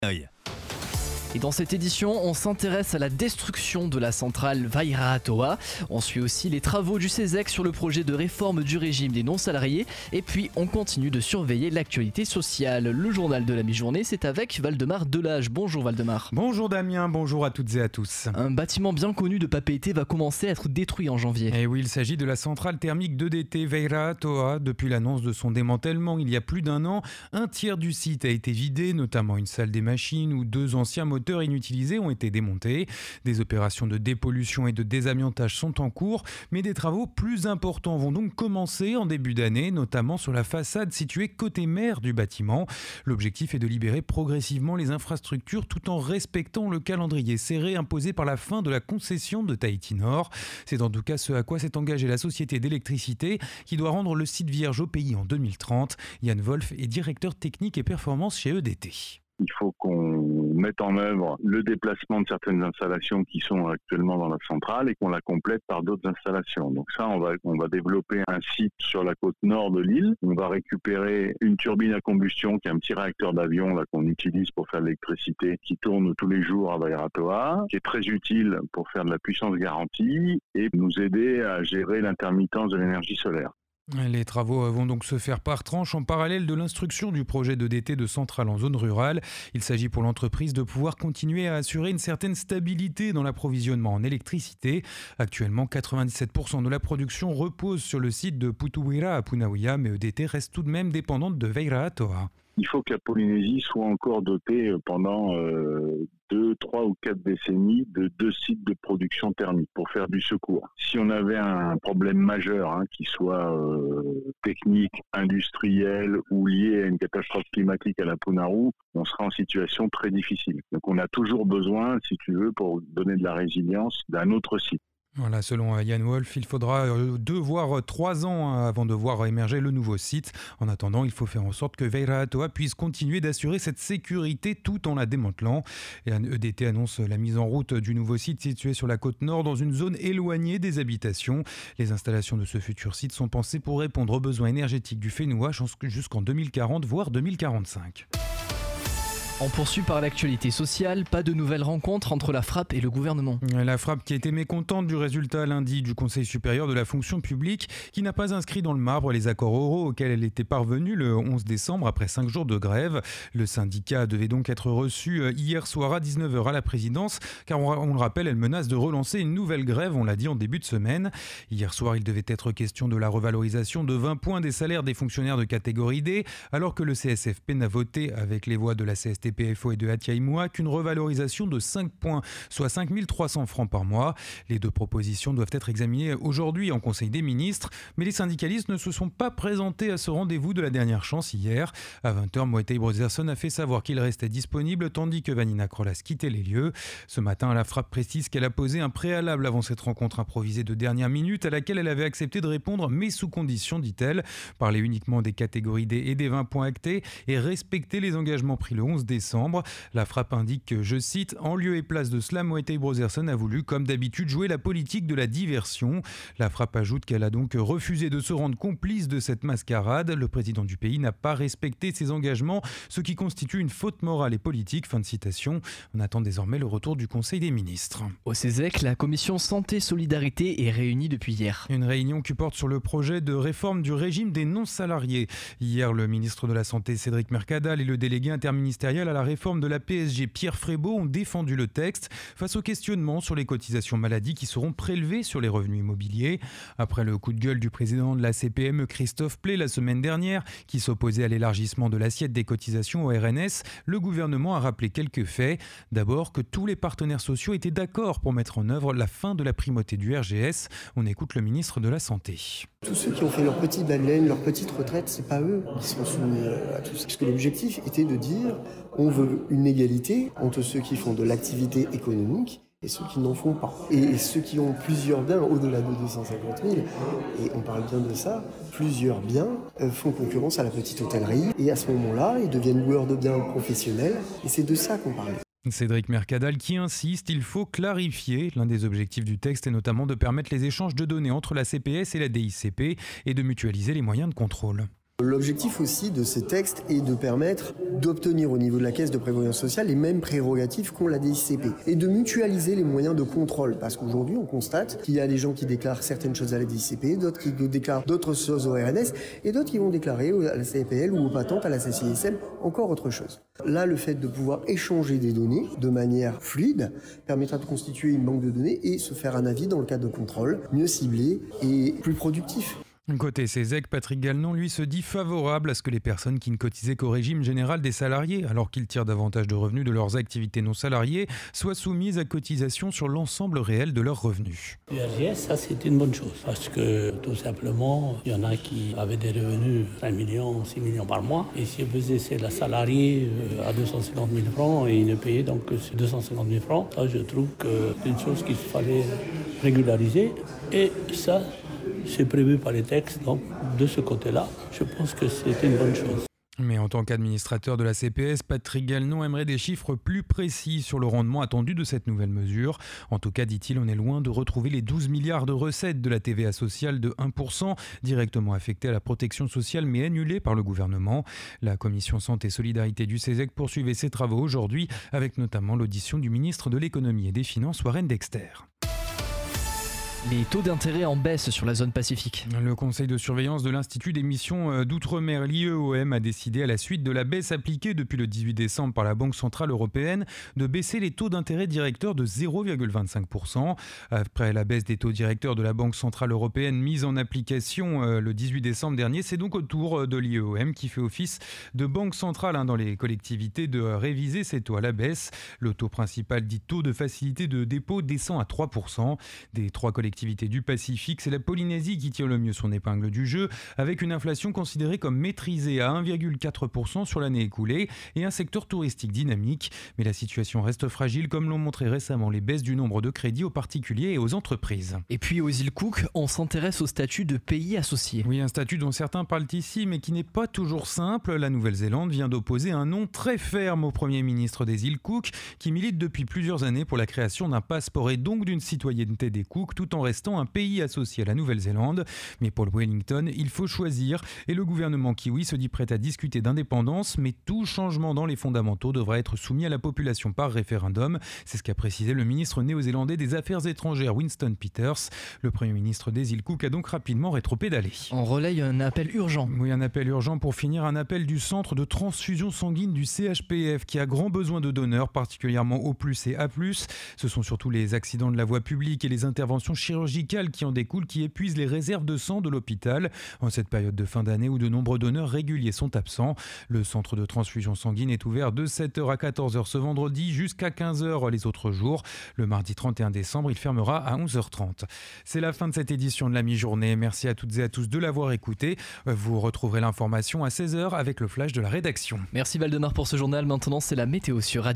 Et dans cette édition, on s'intéresse à la destruction de la centrale Vairatoa. On suit aussi les travaux du CESEC sur le projet de réforme du régime des non-salariés. Et puis, on continue de surveiller l'actualité sociale. Le journal de la mi-journée, c'est avec Waldemar Delage. Bonjour Waldemar. Bonjour Damien, bonjour à toutes et à tous. Un bâtiment bien connu de Papeete va commencer à être détruit en janvier. Et oui, il s'agit de la centrale thermique d'EDT Vairatoa. Depuis l'annonce de son démantèlement il y a plus d'un an, un tiers du site a été vidé, notamment une salle des machines où 2 anciens moteurs inutilisés ont été démontés. Des opérations de dépollution et de désamiantage sont en cours, mais des travaux plus importants vont donc commencer en début d'année, notamment sur la façade située côté mer du bâtiment. L'objectif est de libérer progressivement les infrastructures tout en respectant le calendrier serré imposé par la fin de la concession de Tahiti Nord. C'est en tout cas ce à quoi s'est engagée la société d'électricité qui doit rendre le site vierge au pays en 2030. Yann Wolf est directeur technique et performance chez EDT. Il faut qu'on mette en œuvre le déplacement de certaines installations qui sont actuellement dans la centrale et qu'on la complète par d'autres installations. Donc ça, on va développer un site sur la côte nord de l'île. On va récupérer une turbine à combustion qui est un petit réacteur d'avion là qu'on utilise pour faire de l'électricité qui tourne tous les jours à Vairatoa, qui est très utile pour faire de la puissance garantie et nous aider à gérer l'intermittence de l'énergie solaire. Les travaux vont donc se faire par tranche en parallèle de l'instruction du projet d'EDT de centrale en zone rurale. Il s'agit pour l'entreprise de pouvoir continuer à assurer une certaine stabilité dans l'approvisionnement en électricité. Actuellement, 97% de la production repose sur le site de Putuwira à Punawea, mais EDT reste tout de même dépendante de Vairatoa. Il faut que la Polynésie soit encore dotée pendant 2, 3 ou 4 décennies de 2 sites de production thermique pour faire du secours. Si on avait un problème majeur, qui soit technique, industriel ou lié à une catastrophe climatique à la Punaru, on sera en situation très difficile. Donc on a toujours besoin, si tu veux, pour donner de la résilience, d'un autre site. Voilà, selon Yann Wolf, il faudra 2 voire 3 ans avant de voir émerger le nouveau site. En attendant, il faut faire en sorte que Vairatoa puisse continuer d'assurer cette sécurité tout en la démantelant. Et EDT annonce la mise en route du nouveau site situé sur la côte nord dans une zone éloignée des habitations. Les installations de ce futur site sont pensées pour répondre aux besoins énergétiques du Fénois jusqu'en 2040 voire 2045. On poursuit par l'actualité sociale, pas de nouvelles rencontres entre la Frappe et le gouvernement. La Frappe qui a été mécontente du résultat lundi du Conseil supérieur de la fonction publique qui n'a pas inscrit dans le marbre les accords oraux auxquels elle était parvenue le 11 décembre après 5 jours de grève. Le syndicat devait donc être reçu hier soir à 19h à la présidence car on le rappelle, elle menace de relancer une nouvelle grève, on l'a dit en début de semaine. Hier soir, il devait être question de la revalorisation de 20 points des salaires des fonctionnaires de catégorie D alors que le CSFP n'a voté avec les voix de la CSTPFO et de Hatiaïmoa qu'une revalorisation de 5 points, soit 5 300 francs par mois. Les 2 propositions doivent être examinées aujourd'hui en Conseil des ministres, mais les syndicalistes ne se sont pas présentés à ce rendez-vous de la dernière chance hier. À 20h, Moetai Brotherson a fait savoir qu'il restait disponible tandis que Vanina Krolas quittait les lieux. Ce matin, la Frappe précise qu'elle a posé un préalable avant cette rencontre improvisée de dernière minute à laquelle elle avait accepté de répondre, mais sous condition, dit-elle, parler uniquement des catégories D et des 20 points actés et respecter les engagements pris le 11 décembre. La Frappe indique que, je cite, « En lieu et place de cela, Moetai Brotherson a voulu, comme d'habitude, jouer la politique de la diversion ». La Frappe ajoute qu'elle a donc refusé de se rendre complice de cette mascarade. Le président du pays n'a pas respecté ses engagements, ce qui constitue une faute morale et politique. Fin de citation. On attend désormais le retour du Conseil des ministres. Au CESEC, la commission Santé-Solidarité est réunie depuis hier. Une réunion qui porte sur le projet de réforme du régime des non-salariés. Hier, le ministre de la Santé, Cédric Mercadal, et le délégué interministériel à la réforme de la PSG, Pierre Frébault, ont défendu le texte face au questionnement sur les cotisations maladie qui seront prélevées sur les revenus immobiliers. Après le coup de gueule du président de la CPME, Christophe Pley, la semaine dernière, qui s'opposait à l'élargissement de l'assiette des cotisations au RNS, le gouvernement a rappelé quelques faits. D'abord, que tous les partenaires sociaux étaient d'accord pour mettre en œuvre la fin de la primauté du RGS. On écoute le ministre de la Santé. Tous ceux qui ont fait leur petit bas de laine, leur petite retraite, c'est pas eux qui sont soumis à tout ça. Parce que l'objectif était de dire on veut une égalité entre ceux qui font de l'activité économique et ceux qui n'en font pas. Et ceux qui ont plusieurs biens, au-delà de 250 000, et on parle bien de ça, plusieurs biens font concurrence à la petite hôtellerie. Et à ce moment-là, ils deviennent loueurs de biens professionnels. Et c'est de ça qu'on parle. Cédric Mercadal qui insiste, il faut clarifier. L'un des objectifs du texte est notamment de permettre les échanges de données entre la CPS et la DICP et de mutualiser les moyens de contrôle. L'objectif aussi de ces textes est de permettre d'obtenir au niveau de la caisse de prévoyance sociale les mêmes prérogatives qu'ont la DICP et de mutualiser les moyens de contrôle. Parce qu'aujourd'hui, on constate qu'il y a des gens qui déclarent certaines choses à la DICP, d'autres qui déclarent d'autres choses au RNS et d'autres qui vont déclarer à la CPL ou aux patentes à la CCISM encore autre chose. Là, le fait de pouvoir échanger des données de manière fluide permettra de constituer une banque de données et se faire un avis dans le cadre de contrôle mieux ciblé et plus productif. Côté CESEC, Patrick Gallnon, lui, se dit favorable à ce que les personnes qui ne cotisaient qu'au régime général des salariés, alors qu'ils tirent davantage de revenus de leurs activités non salariées, soient soumises à cotisation sur l'ensemble réel de leurs revenus. L'URGS, ça c'est une bonne chose, parce que tout simplement, il y en a qui avaient des revenus 5 millions, 6 millions par mois, et si vous faisiez la salariée à 250 000 francs, et ils ne payaient donc que 250 000 francs, ça je trouve que c'est une chose qu'il fallait régulariser, et ça, c'est prévu par les textes, donc de ce côté-là, je pense que c'est une bonne chose. Mais en tant qu'administrateur de la CPS, Patrick Gallnon aimerait des chiffres plus précis sur le rendement attendu de cette nouvelle mesure. En tout cas, dit-il, on est loin de retrouver les 12 milliards de recettes de la TVA sociale de 1%, directement affectées à la protection sociale mais annulées par le gouvernement. La commission Santé et Solidarité du CESEC poursuivait ses travaux aujourd'hui, avec notamment l'audition du ministre de l'Économie et des Finances, Warren Dexter. Les taux d'intérêt en baisse sur la zone Pacifique. Le conseil de surveillance de l'Institut d'émission d'Outre-mer, l'IEOM, a décidé à la suite de la baisse appliquée depuis le 18 décembre par la Banque Centrale Européenne de baisser les taux d'intérêt directeurs de 0,25%. Après la baisse des taux directeurs de la Banque Centrale Européenne mise en application le 18 décembre dernier, c'est donc au tour de l'IEOM qui fait office de banque centrale dans les collectivités de réviser ces taux à la baisse. Le taux principal dit taux de facilité de dépôt descend à 3%. Des trois collectivités du Pacifique, c'est la Polynésie qui tire le mieux son épingle du jeu, avec une inflation considérée comme maîtrisée à 1,4% sur l'année écoulée et un secteur touristique dynamique. Mais la situation reste fragile, comme l'ont montré récemment les baisses du nombre de crédits aux particuliers et aux entreprises. Et puis aux îles Cook, on s'intéresse au statut de pays associé. Oui, un statut dont certains parlent ici, mais qui n'est pas toujours simple. La Nouvelle-Zélande vient d'opposer un nom très ferme au Premier ministre des îles Cook, qui milite depuis plusieurs années pour la création d'un passeport et donc d'une citoyenneté des Cook, tout en restant un pays associé à la Nouvelle-Zélande. Mais pour le Wellington, il faut choisir et le gouvernement kiwi se dit prêt à discuter d'indépendance, mais tout changement dans les fondamentaux devra être soumis à la population par référendum. C'est ce qu'a précisé le ministre néo-zélandais des Affaires étrangères Winston Peters. Le Premier ministre des îles Cook a donc rapidement rétropédalé. On relaye un appel urgent. Oui, un appel urgent pour finir, un appel du centre de transfusion sanguine du CHPF qui a grand besoin de donneurs, particulièrement O+, et A+. Ce sont surtout les accidents de la voie publique et les interventions chirurgicales qui en découlent, qui épuisent les réserves de sang de l'hôpital. En cette période de fin d'année où de nombreux donneurs réguliers sont absents, le centre de transfusion sanguine est ouvert de 7h à 14h ce vendredi jusqu'à 15h les autres jours. Le mardi 31 décembre, il fermera à 11h30. C'est la fin de cette édition de la mi-journée. Merci à toutes et à tous de l'avoir écouté. Vous retrouverez l'information à 16h avec le flash de la rédaction. Merci Valdemar pour ce journal. Maintenant, c'est la météo sur Radio.